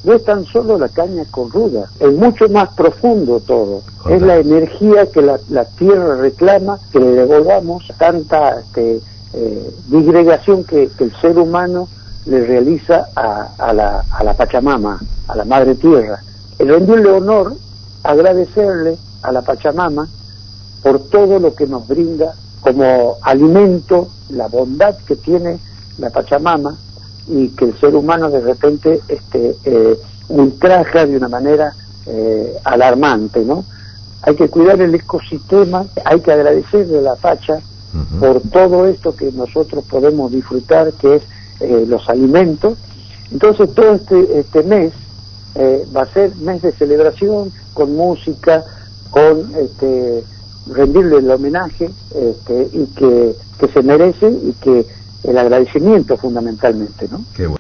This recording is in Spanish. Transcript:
no es tan solo la caña con ruda, es mucho más profundo todo. Es la energía que la tierra reclama, que le devolvamos tanta disgregación que el ser humano le realiza a la Pachamama, a la Madre Tierra. El rendirle honor, agradecerle a la Pachamama por todo lo que nos brinda como alimento, la bondad que tiene la Pachamama, y que el ser humano de repente ultraja de una manera alarmante, ¿no? Hay que cuidar el ecosistema, hay que agradecerle a la Pacha por todo esto que nosotros podemos disfrutar, que es los alimentos. Entonces todo este mes va a ser mes de celebración, con música, con rendirle el homenaje y que se merece, y que el agradecimiento fundamentalmente, ¿no? Qué bueno.